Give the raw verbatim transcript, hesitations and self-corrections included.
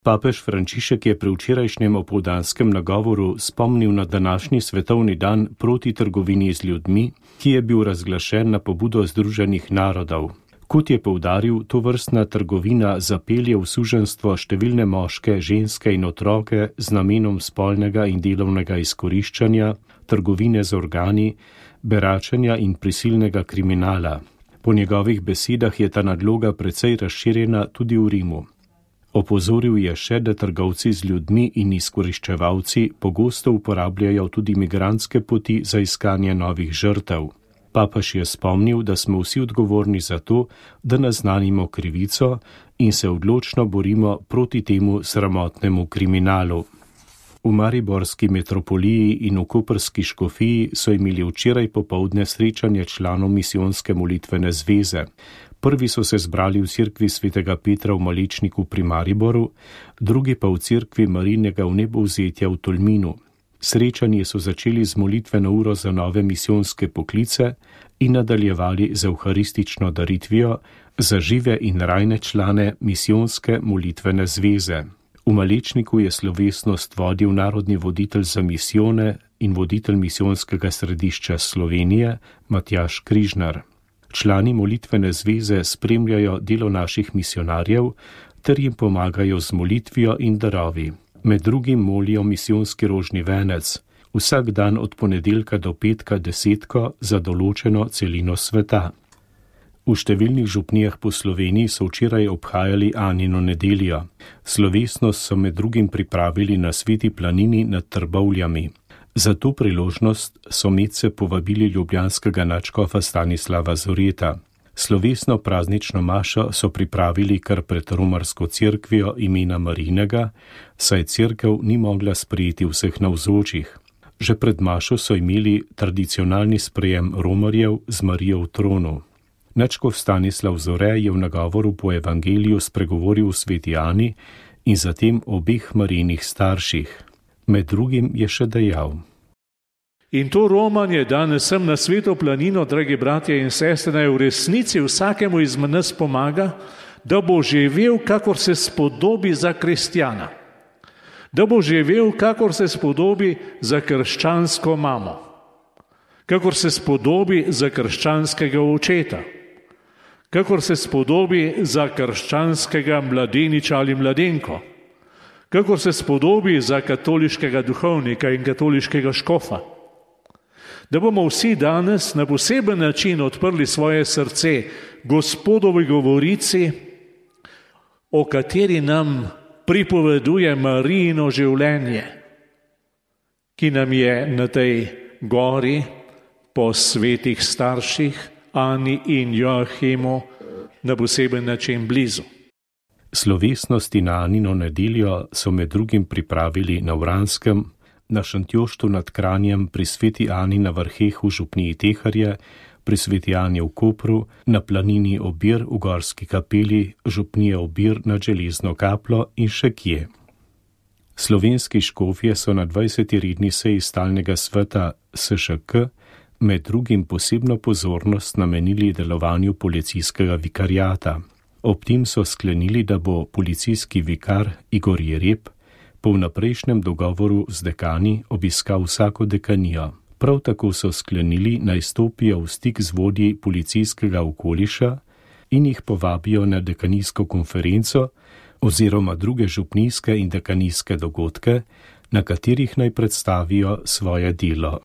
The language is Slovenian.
Papež Frančišek je pri včerajšnjem opoldanskem nagovoru spomnil na današnji svetovni dan proti trgovini z ljudmi, ki je bil razglašen na pobudo Združenih narodov. Kot je poudaril, tovrstna trgovina zapelje v suženjstvo številne moške, ženske in otroke z namenom spolnega in delovnega izkoriščanja, trgovine z organi, beračenja in prisilnega kriminala. Po njegovih besedah je ta nadloga precej razširjena tudi v Rimu. Opozoril je še, da trgovci z ljudmi in izkoriščevalci pogosto uporabljajo tudi migrantske poti za iskanje novih žrtev. Papež je spomnil, da smo vsi odgovorni za to, da naznanimo krivico in se odločno borimo proti temu sramotnemu kriminalu. V mariborski metropoliji in v koprski škofiji so imeli včeraj popoldne srečanje članov misijonske molitvene zveze. Prvi so se zbrali v cerkvi svetega Petra v Malečniku pri Mariboru, drugi pa v cerkvi Marijinega vnebovzetja v Tolminu. Srečanje so začeli z molitveno uro za nove misijonske poklice in nadaljevali z evharistično daritvijo za žive in rajne člane misijonske molitvene zveze. V Malečniku je slovesnost vodil narodni voditelj za misijone in voditelj misijonskega središča Slovenije Matjaž Križnar. Člani molitvene zveze spremljajo delo naših misionarjev ter jim pomagajo z molitvijo in darovi. Med drugim molijo misijonski rožni venec, vsak dan od ponedeljka do petka desetko za določeno celino sveta. V številnih župnijah po Sloveniji so včeraj obhajali Anino nedeljo. Slovesnost so med drugim pripravili na Sveti planini nad Trbovljami. Za to priložnost so medse povabili ljubljanskega nadškofa Stanislava Zoreta. Slovesno praznično mašo so pripravili kar pred romarsko cerkvijo imena Marijinega, saj cerkev ni mogla sprejeti vseh navzočih. Že pred mašo so imeli tradicionalni sprejem romarjev z Marijo v tronu. Nadškof Stanislav Zore je v nagovoru po evangeliju spregovoril o sveti Ani in zatem obeh Marijinih starših. Med drugim je še dejal: In to romanje danes sem na sveto planino, dragi bratje in sestre, naj v resnici vsakemu izmed nas pomaga, da bo živel, kakor se spodobi za kristjana. Da bo živel, kakor se spodobi za krščansko mamo. Kakor se spodobi za krščanskega očeta. Kakor se spodobi za krščanskega mladeniča ali mladenko. Kakor se spodobi za katoliškega duhovnika in katoliškega škofa. Da bomo vsi danes na poseben način odprli svoje srce Gospodovi govorici, o kateri nam pripoveduje Marijino življenje, ki nam je na tej gori po svetih starših Ani in Joachimu na poseben način blizu. Slovesnosti na Anino nedeljo so med drugim pripravili na Vranskem, na Šentjoštu nad Kranjem, pri sveti Ani na Vrheh v župniji Teharje, pri sveti Ani v Kopru, na planini Obir v Gorski kapeli, župnije Obir nad Železno kaplo in še kje. Slovenski škofje so na dvajseti redni seji stalnega sveta S Š K med drugim posebno pozornost namenili delovanju policijskega vikariata. Ob tem so sklenili, da bo policijski vikar Igor Jereb po vnaprejšnjem dogovoru z dekani obiskal vsako dekanijo. Prav tako so sklenili, naj stopijo v stik z vodji policijskega okoliša in jih povabijo na dekanijsko konferenco oziroma druge župnijske in dekanijske dogodke, na katerih naj predstavijo svoje delo.